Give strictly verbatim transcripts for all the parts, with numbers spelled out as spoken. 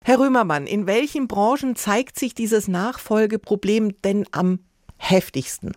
Herr Römermann, in welchen Branchen zeigt sich dieses Nachfolgeproblem denn am heftigsten?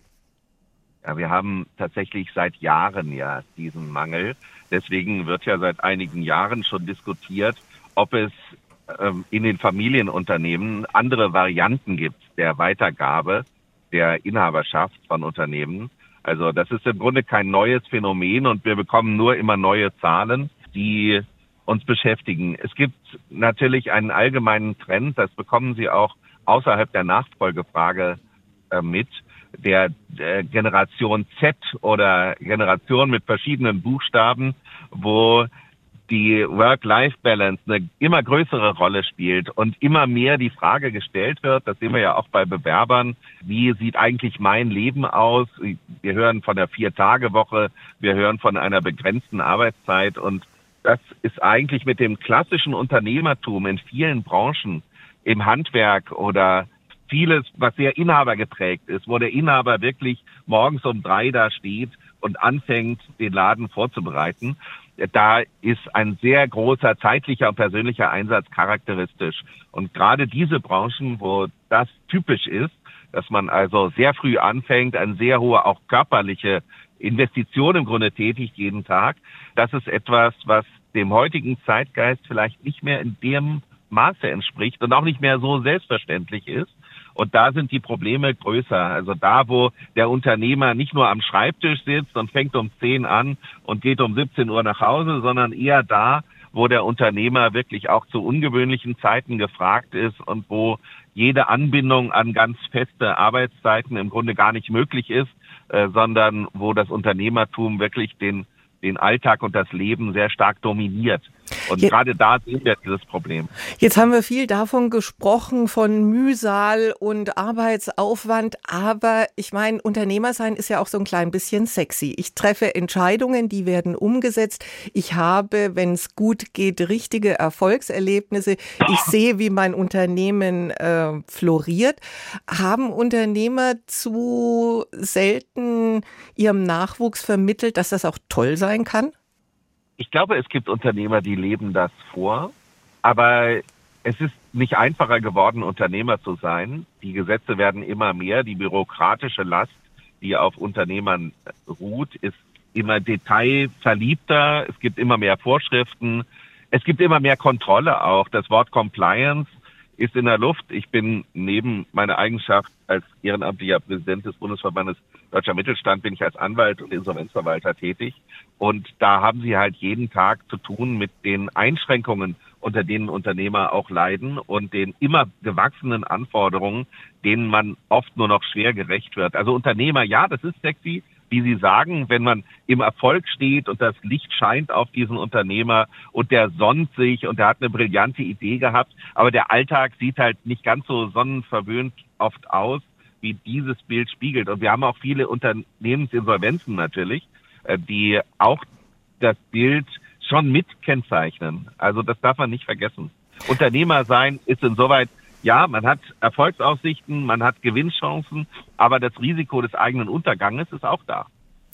Ja, wir haben tatsächlich seit Jahren ja diesen Mangel. Deswegen wird ja seit einigen Jahren schon diskutiert, ob es ähm, in den Familienunternehmen andere Varianten gibt der Weitergabe der Inhaberschaft von Unternehmen. Also das ist im Grunde kein neues Phänomen und wir bekommen nur immer neue Zahlen, die uns beschäftigen. Es gibt natürlich einen allgemeinen Trend, das bekommen Sie auch außerhalb der Nachfolgefrage äh, mit, der äh, Generation Z oder Generation mit verschiedenen Buchstaben, wo die Work-Life-Balance eine immer größere Rolle spielt und immer mehr die Frage gestellt wird, das sehen wir ja auch bei Bewerbern, wie sieht eigentlich mein Leben aus? Wir hören von der Vier-Tage-Woche, wir hören von einer begrenzten Arbeitszeit und das ist eigentlich mit dem klassischen Unternehmertum in vielen Branchen, im Handwerk oder vieles, was sehr inhabergeprägt ist, wo der Inhaber wirklich morgens um drei da steht und anfängt, den Laden vorzubereiten. Da ist ein sehr großer zeitlicher und persönlicher Einsatz charakteristisch. Und gerade diese Branchen, wo das typisch ist, dass man also sehr früh anfängt, eine sehr hohe auch körperliche Investition im Grunde tätigt jeden Tag, das ist etwas, was dem heutigen Zeitgeist vielleicht nicht mehr in dem Maße entspricht und auch nicht mehr so selbstverständlich ist. Und da sind die Probleme größer. Also da, wo der Unternehmer nicht nur am Schreibtisch sitzt und fängt um zehn an und geht um siebzehn Uhr nach Hause, sondern eher da, wo der Unternehmer wirklich auch zu ungewöhnlichen Zeiten gefragt ist und wo jede Anbindung an ganz feste Arbeitszeiten im Grunde gar nicht möglich ist, äh, sondern wo das Unternehmertum wirklich den den Alltag und das Leben sehr stark dominiert. Und Jetzt, gerade da sehen wir dieses Problem. Jetzt haben wir viel davon gesprochen, von Mühsal und Arbeitsaufwand. Aber ich meine, Unternehmer sein ist ja auch so ein klein bisschen sexy. Ich treffe Entscheidungen, die werden umgesetzt. Ich habe, wenn es gut geht, richtige Erfolgserlebnisse. Ich sehe, wie mein Unternehmen äh, floriert. Haben Unternehmer zu selten ihrem Nachwuchs vermittelt, dass das auch toll sein kann? Ich glaube, es gibt Unternehmer, die leben das vor, aber es ist nicht einfacher geworden, Unternehmer zu sein. Die Gesetze werden immer mehr, die bürokratische Last, die auf Unternehmern ruht, ist immer detailverliebter, es gibt immer mehr Vorschriften, es gibt immer mehr Kontrolle auch. Das Wort Compliance ist in der Luft. Ich bin neben meiner Eigenschaft als ehrenamtlicher Präsident des Bundesverbandes Deutscher Mittelstand, bin ich als Anwalt und Insolvenzverwalter tätig. Und da haben Sie halt jeden Tag zu tun mit den Einschränkungen, unter denen Unternehmer auch leiden und den immer gewachsenen Anforderungen, denen man oft nur noch schwer gerecht wird. Also Unternehmer, ja, das ist sexy, wie Sie sagen, wenn man im Erfolg steht und das Licht scheint auf diesen Unternehmer und der sonnt sich und der hat eine brillante Idee gehabt, aber der Alltag sieht halt nicht ganz so sonnenverwöhnt oft aus, wie dieses Bild spiegelt. Und wir haben auch viele Unternehmensinsolvenzen natürlich, die auch das Bild schon mit kennzeichnen. Also das darf man nicht vergessen. Unternehmer sein ist insoweit, ja, man hat Erfolgsaussichten, man hat Gewinnchancen, aber das Risiko des eigenen Unterganges ist auch da.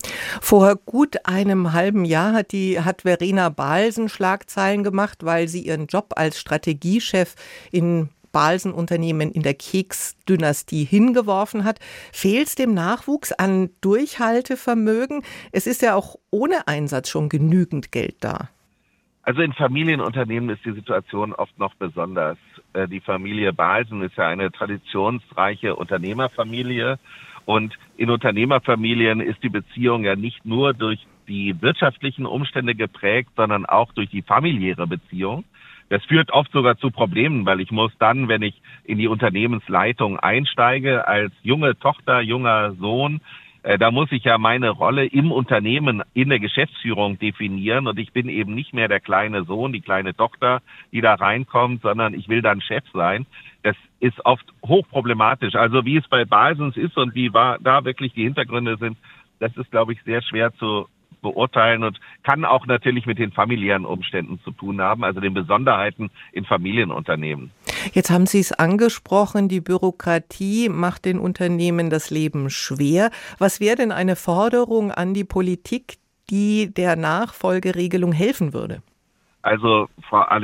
Vor gut einem halben Jahr hat die hat Verena Balsen Schlagzeilen gemacht, weil sie ihren Job als Strategiechef in Balsen-Unternehmen in der Keks-Dynastie hingeworfen hat. Fehlt es dem Nachwuchs an Durchhaltevermögen? Es ist ja auch ohne Einsatz schon genügend Geld da. Also in Familienunternehmen ist die Situation oft noch besonders. Die Familie Balsen ist ja eine traditionsreiche Unternehmerfamilie. Und in Unternehmerfamilien ist die Beziehung ja nicht nur durch die wirtschaftlichen Umstände geprägt, sondern auch durch die familiäre Beziehung. Das führt oft sogar zu Problemen, weil ich muss dann, wenn ich in die Unternehmensleitung einsteige, als junge Tochter, junger Sohn, äh, da muss ich ja meine Rolle im Unternehmen, in der Geschäftsführung definieren. Und ich bin eben nicht mehr der kleine Sohn, die kleine Tochter, die da reinkommt, sondern ich will dann Chef sein. Das ist oft hochproblematisch. Also wie es bei Balsens ist und wie war, da wirklich die Hintergründe sind, das ist, glaube ich, sehr schwer zu beurteilen und kann auch natürlich mit den familiären Umständen zu tun haben, also den Besonderheiten in Familienunternehmen. Jetzt haben Sie es angesprochen, die Bürokratie macht den Unternehmen das Leben schwer. Was wäre denn eine Forderung an die Politik, die der Nachfolgeregelung helfen würde? Also, Frau Alex,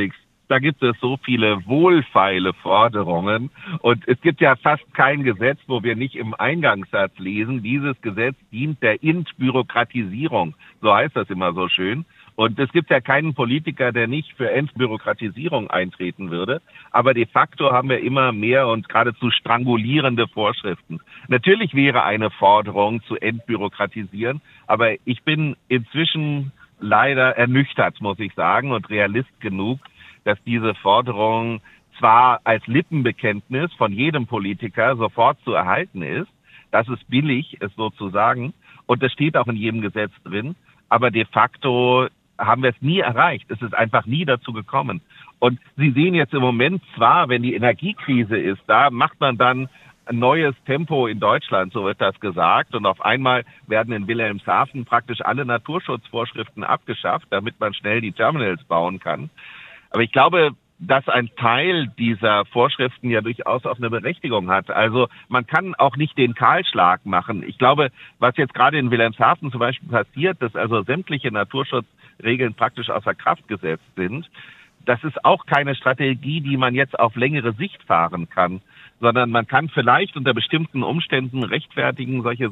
Da gibt es so viele wohlfeile Forderungen und es gibt ja fast kein Gesetz, wo wir nicht im Eingangssatz lesen, dieses Gesetz dient der Entbürokratisierung. So heißt das immer so schön. Und es gibt ja keinen Politiker, der nicht für Entbürokratisierung eintreten würde. Aber de facto haben wir immer mehr und geradezu strangulierende Vorschriften. Natürlich wäre eine Forderung zu entbürokratisieren, aber ich bin inzwischen leider ernüchtert, muss ich sagen, und Realist genug, dass diese Forderung zwar als Lippenbekenntnis von jedem Politiker sofort zu erhalten ist, das ist billig, es so zu sagen, und das steht auch in jedem Gesetz drin, aber de facto haben wir es nie erreicht. Es ist einfach nie dazu gekommen. Und Sie sehen jetzt im Moment zwar, wenn die Energiekrise ist, da macht man dann ein neues Tempo in Deutschland, so wird das gesagt. Und auf einmal werden in Wilhelmshaven praktisch alle Naturschutzvorschriften abgeschafft, damit man schnell die Terminals bauen kann. Aber ich glaube, dass ein Teil dieser Vorschriften ja durchaus auch eine Berechtigung hat. Also man kann auch nicht den Kahlschlag machen. Ich glaube, was jetzt gerade in Wilhelmshaven zum Beispiel passiert, dass also sämtliche Naturschutzregeln praktisch außer Kraft gesetzt sind, das ist auch keine Strategie, die man jetzt auf längere Sicht fahren kann, sondern man kann vielleicht unter bestimmten Umständen rechtfertigen, solche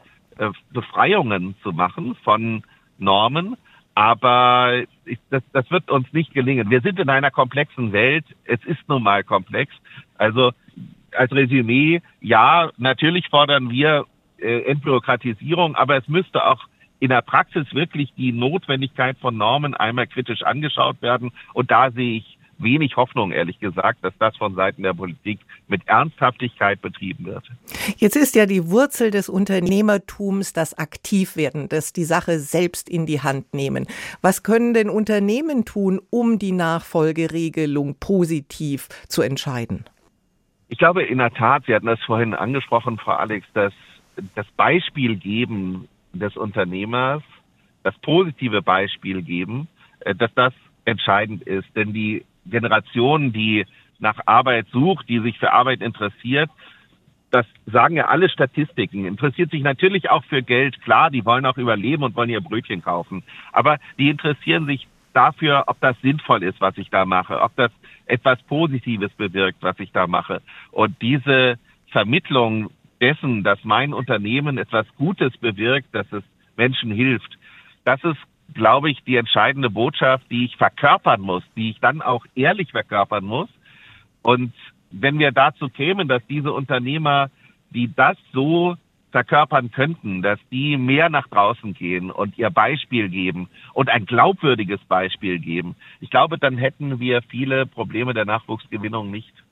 Sonderbefreiungen zu machen von Normen. Aber das, das wird uns nicht gelingen. Wir sind in einer komplexen Welt. Es ist nun mal komplex. Also als Resümee, ja, natürlich fordern wir äh, Entbürokratisierung, aber es müsste auch in der Praxis wirklich die Notwendigkeit von Normen einmal kritisch angeschaut werden. Und da sehe ich wenig Hoffnung, ehrlich gesagt, dass das von Seiten der Politik mit Ernsthaftigkeit betrieben wird. Jetzt ist ja die Wurzel des Unternehmertums das Aktivwerden, das die Sache selbst in die Hand nehmen. Was können denn Unternehmen tun, um die Nachfolgeregelung positiv zu entscheiden? Ich glaube in der Tat, Sie hatten das vorhin angesprochen, Frau Alex, dass das Beispiel geben des Unternehmers, das positive Beispiel geben, dass das entscheidend ist. Denn die Generation, die nach Arbeit sucht, die sich für Arbeit interessiert, das sagen ja alle Statistiken, interessiert sich natürlich auch für Geld. Klar, die wollen auch überleben und wollen ihr Brötchen kaufen. Aber die interessieren sich dafür, ob das sinnvoll ist, was ich da mache, ob das etwas Positives bewirkt, was ich da mache. Und diese Vermittlung dessen, dass mein Unternehmen etwas Gutes bewirkt, dass es Menschen hilft, das ist, glaube ich, die entscheidende Botschaft, die ich verkörpern muss, die ich dann auch ehrlich verkörpern muss. Und wenn wir dazu kämen, dass diese Unternehmer, die das so verkörpern könnten, dass die mehr nach draußen gehen und ihr Beispiel geben und ein glaubwürdiges Beispiel geben, ich glaube, dann hätten wir viele Probleme der Nachwuchsgewinnung nicht.